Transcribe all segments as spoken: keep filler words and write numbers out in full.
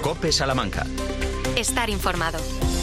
COPE Salamanca. Estar informado.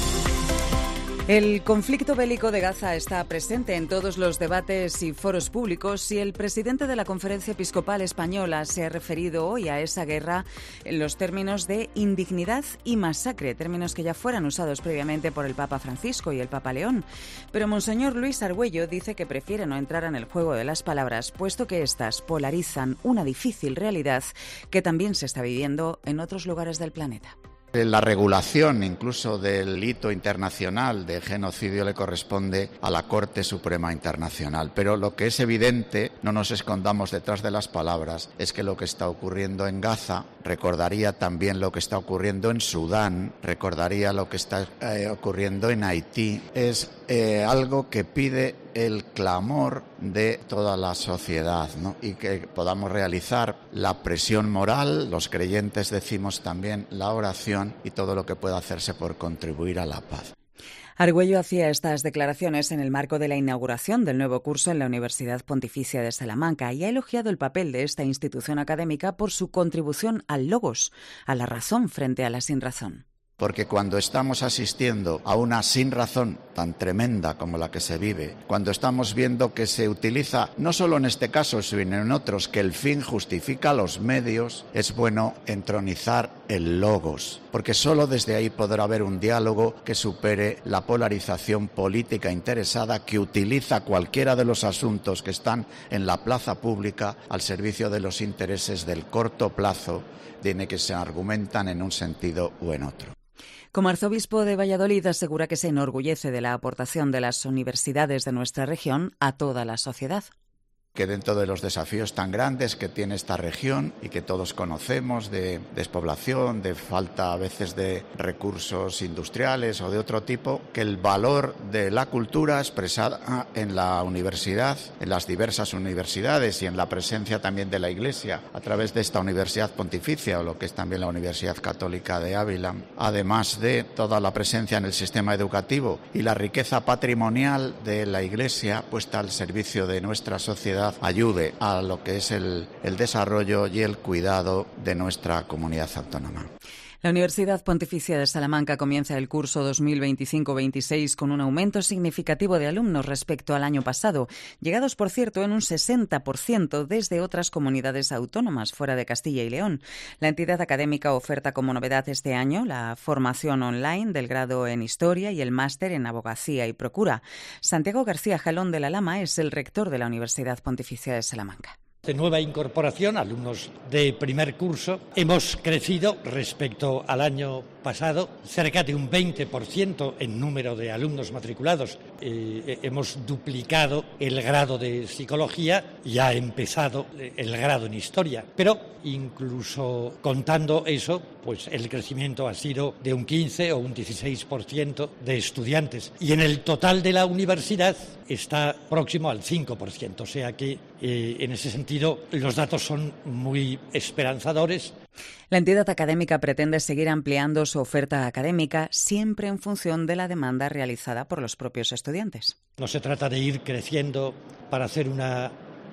El conflicto bélico de Gaza está presente en todos los debates y foros públicos y el presidente de la Conferencia Episcopal Española se ha referido hoy a esa guerra en los términos de indignidad y masacre, términos que ya fueran usados previamente por el Papa Francisco y el Papa León. Pero Monseñor Luis Argüello dice que prefiere no entrar en el juego de las palabras, puesto que éstas polarizan una difícil realidad que también se está viviendo en otros lugares del planeta. La regulación incluso del hito internacional de genocidio le corresponde a la Corte Suprema Internacional. Pero lo que es evidente, no nos escondamos detrás de las palabras, es que lo que está ocurriendo en Gaza recordaría también lo que está ocurriendo en Sudán, recordaría lo que está eh, ocurriendo en Haití. Es eh, algo que pide el clamor de toda la sociedad, ¿no? Y que podamos realizar la presión moral, los creyentes decimos también la oración y todo lo que pueda hacerse por contribuir a la paz. Argüello hacía estas declaraciones en el marco de la inauguración del nuevo curso en la Universidad Pontificia de Salamanca y ha elogiado el papel de esta institución académica por su contribución al logos, a la razón frente a la sinrazón. Porque cuando estamos asistiendo a una sinrazón tan tremenda como la que se vive, cuando estamos viendo que se utiliza, no solo en este caso, sino en otros, que el fin justifica los medios, es bueno entronizar el logos, porque solo desde ahí podrá haber un diálogo que supere la polarización política interesada que utiliza cualquiera de los asuntos que están en la plaza pública al servicio de los intereses del corto plazo, de que se argumentan en un sentido u en otro. Como arzobispo de Valladolid asegura que se enorgullece de la aportación de las universidades de nuestra región a toda la sociedad. Que dentro de los desafíos tan grandes que tiene esta región y que todos conocemos de despoblación, de falta a veces de recursos industriales o de otro tipo, que el valor de la cultura expresada en la universidad, en las diversas universidades y en la presencia también de la Iglesia a través de esta Universidad Pontificia o lo que es también la Universidad Católica de Ávila, además de toda la presencia en el sistema educativo y la riqueza patrimonial de la Iglesia puesta al servicio de nuestra sociedad, ayude a lo que es el, el desarrollo y el cuidado de nuestra comunidad autónoma. La Universidad Pontificia de Salamanca comienza el curso dos mil veinticinco veintiséis con un aumento significativo de alumnos respecto al año pasado, llegados, por cierto, en un sesenta por ciento desde otras comunidades autónomas fuera de Castilla y León. La entidad académica oferta como novedad este año la formación online del grado en Historia y el máster en Abogacía y Procura. Santiago García Jalón de la Lama es el rector de la Universidad Pontificia de Salamanca. De nueva incorporación, alumnos de primer curso, hemos crecido respecto al año pasado, cerca de un veinte por ciento en número de alumnos matriculados. Eh, hemos duplicado el grado de psicología y ha empezado el grado en historia. Pero incluso contando eso, pues el crecimiento ha sido de un quince o un dieciséis por ciento de estudiantes. Y en el total de la universidad está próximo al cinco por ciento, o sea que eh, en ese sentido los datos son muy esperanzadores. La entidad académica pretende seguir ampliando su oferta académica siempre en función de la demanda realizada por los propios estudiantes. No se trata de ir creciendo para hacer una,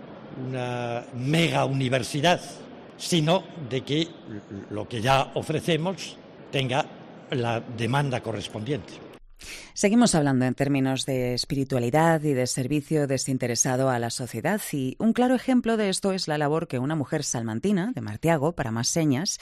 una mega universidad, sino de que lo que ya ofrecemos tenga la demanda correspondiente. Seguimos hablando en términos de espiritualidad y de servicio desinteresado a la sociedad y un claro ejemplo de esto es la labor que una mujer salmantina, de Martiago, para más señas,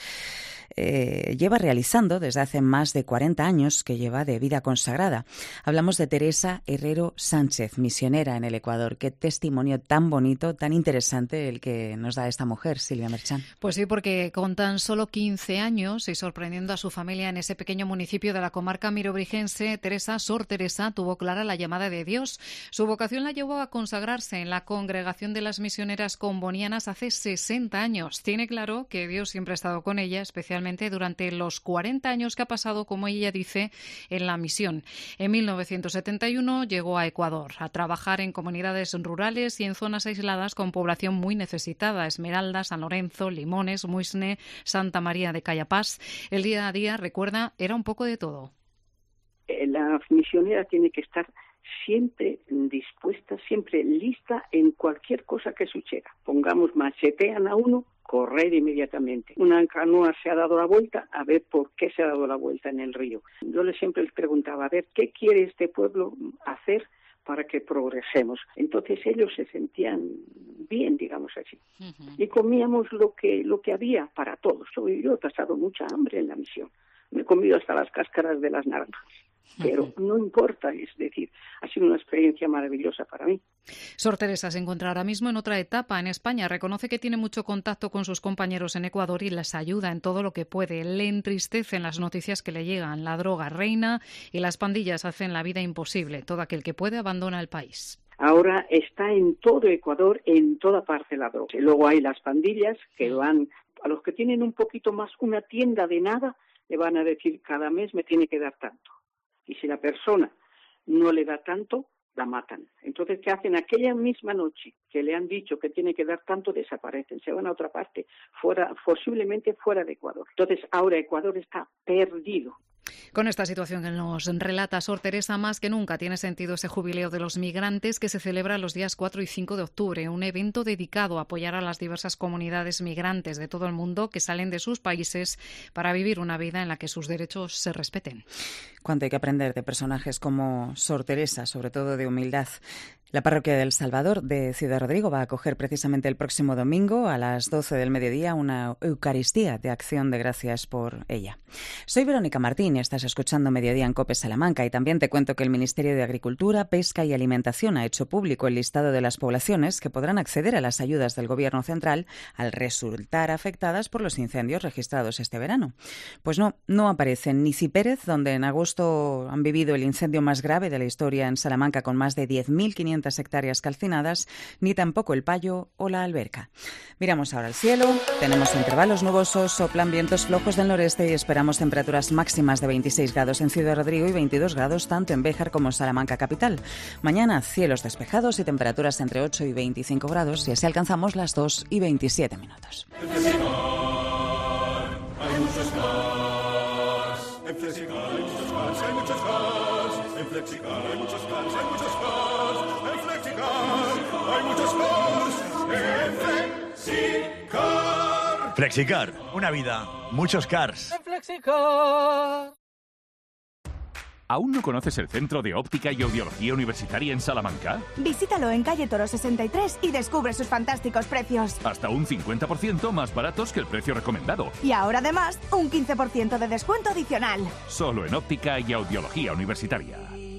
eh, lleva realizando desde hace más de cuarenta años que lleva de vida consagrada. Hablamos de Teresa Herrero Sánchez, misionera en el Ecuador. Qué testimonio tan bonito, tan interesante el que nos da esta mujer, Silvia Merchán. Pues sí, porque con tan solo quince años y sorprendiendo a su familia en ese pequeño municipio de la comarca mirobrigense, Teresa, Sor Teresa, tuvo clara la llamada de Dios. Su vocación la llevó a consagrarse en la Congregación de las Misioneras Combonianas hace sesenta años. Tiene claro que Dios siempre ha estado con ella, especialmente durante los cuarenta años que ha pasado, como ella dice, en la misión. En mil novecientos setenta y uno llegó a Ecuador a trabajar en comunidades rurales y en zonas aisladas con población muy necesitada: Esmeralda, San Lorenzo, Limones, Muisne, Santa María de Cayapás. El día a día, recuerda, era un poco de todo. La misionera tiene que estar siempre dispuesta, siempre lista en cualquier cosa que suceda. Pongamos, machetean a uno correr inmediatamente. Una canoa se ha dado la vuelta, a ver por qué se ha dado la vuelta en el río. Yo les siempre les preguntaba, a ver, ¿qué quiere este pueblo hacer para que progresemos? Entonces ellos se sentían bien, digamos así. Uh-huh. Y comíamos lo que lo que había para todos. Yo, yo he pasado mucha hambre en la misión. Me he comido hasta las cáscaras de las naranjas. Pero no importa, es decir, ha sido una experiencia maravillosa para mí. Sor Teresa se encuentra ahora mismo en otra etapa en España. Reconoce que tiene mucho contacto con sus compañeros en Ecuador y les ayuda en todo lo que puede. Le entristecen las noticias que le llegan. La droga reina y las pandillas hacen la vida imposible. Todo aquel que puede abandona el país. Ahora está en todo Ecuador, en toda parte la droga. Luego hay las pandillas que van, a los que tienen un poquito más una tienda de nada, le van a decir cada mes me tiene que dar tanto. Y si la persona no le da tanto, la matan. Entonces, ¿qué hacen? Aquella misma noche que le han dicho que tiene que dar tanto, desaparecen, se van a otra parte, fuera, posiblemente fuera de Ecuador. Entonces, ahora Ecuador está perdido. Con esta situación que nos relata Sor Teresa, más que nunca tiene sentido ese jubileo de los migrantes que se celebra los días cuatro y cinco de octubre, un evento dedicado a apoyar a las diversas comunidades migrantes de todo el mundo que salen de sus países para vivir una vida en la que sus derechos se respeten. Cuánto hay que aprender de personajes como Sor Teresa, sobre todo de humildad. La parroquia del Salvador de Ciudad Rodrigo va a acoger precisamente el próximo domingo a las doce del mediodía una Eucaristía de acción de gracias por ella. Soy Verónica Martín y estás escuchando Mediodía en COPE Salamanca, y también te cuento que el Ministerio de Agricultura, Pesca y Alimentación ha hecho público el listado de las poblaciones que podrán acceder a las ayudas del Gobierno central al resultar afectadas por los incendios registrados este verano. Pues no, no aparecen ni Cipérez, donde en agosto han vivido el incendio más grave de la historia en Salamanca con más de diez mil quinientas hectáreas calcinadas, ni tampoco el Payo o la Alberca. Miramos ahora al cielo, tenemos intervalos nubosos, soplan vientos flojos del noreste y esperamos temperaturas máximas de veintiséis grados en Ciudad Rodrigo y veintidós grados tanto en Béjar como en Salamanca capital. Mañana cielos despejados y temperaturas entre ocho y veinticinco grados, y así alcanzamos las dos y veintisiete minutos. En Flexicar hay muchos cars. En Flexicar hay muchos cars, hay muchos cars. En Flexicar hay muchos cars, hay muchos cars. Hay muchos cars en Flexicar. Flexicar, una vida, muchos cars. En Flexicar. ¿Aún no conoces el Centro de Óptica y Audiología Universitaria en Salamanca? Visítalo en calle Toro sesenta y tres y descubre sus fantásticos precios. Hasta un cincuenta por ciento más baratos que el precio recomendado. Y ahora además, un quince por ciento de descuento adicional. Solo en Óptica y Audiología Universitaria.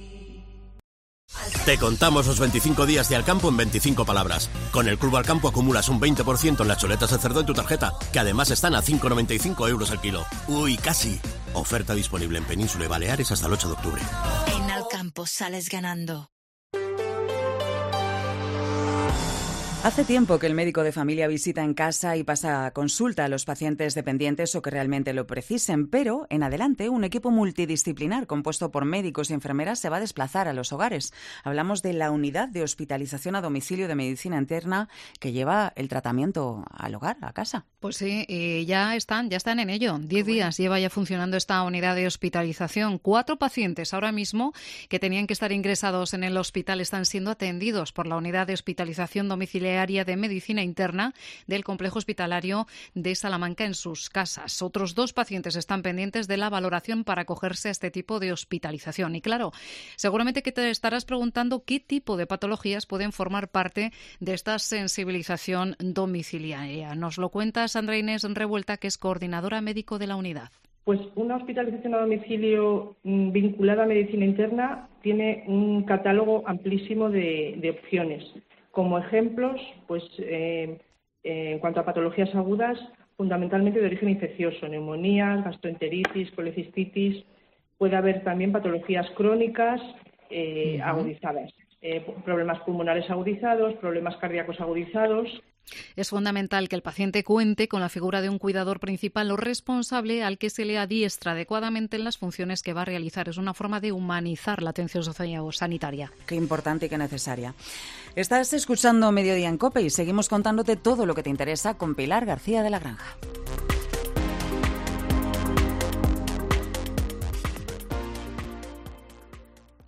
Te contamos los veinticinco días de Alcampo en veinticinco palabras. Con el Club Alcampo acumulas un veinte por ciento en las chuletas de cerdo en tu tarjeta, que además están a cinco con noventa y cinco euros el kilo. Uy, casi. Oferta disponible en Península y Baleares hasta el ocho de octubre. En Alcampo sales ganando. Hace tiempo que el médico de familia visita en casa y pasa consulta a los pacientes dependientes o que realmente lo precisen, pero en adelante un equipo multidisciplinar compuesto por médicos y enfermeras se va a desplazar a los hogares. Hablamos de la unidad de hospitalización a domicilio de medicina interna que lleva el tratamiento al hogar, a casa. Pues sí, y ya están, ya están en ello. Diez días lleva ya funcionando esta unidad de hospitalización. Cuatro pacientes ahora mismo que tenían que estar ingresados en el hospital están siendo atendidos por la unidad de hospitalización domiciliaria de medicina interna del complejo hospitalario de Salamanca en sus casas. Otros dos pacientes están pendientes de la valoración para acogerse a este tipo de hospitalización. Y claro, seguramente que te estarás preguntando qué tipo de patologías pueden formar parte de esta sensibilización domiciliaria. Nos lo cuenta Sandra Inés Revuelta, que es coordinadora médico de la unidad. Pues una hospitalización a domicilio vinculada a medicina interna tiene un catálogo amplísimo de, de opciones. Como ejemplos, pues eh, eh, en cuanto a patologías agudas, fundamentalmente de origen infeccioso, neumonías, gastroenteritis, colecistitis. Puede haber también patologías crónicas eh, uh-huh. agudizadas, eh, problemas pulmonares agudizados, problemas cardíacos agudizados. Es fundamental que el paciente cuente con la figura de un cuidador principal o responsable al que se le adiestra adecuadamente en las funciones que va a realizar. Es una forma de humanizar la atención sociosanitaria. Qué importante y qué necesaria. Estás escuchando Mediodía en COPE y seguimos contándote todo lo que te interesa con Pilar García de la Granja.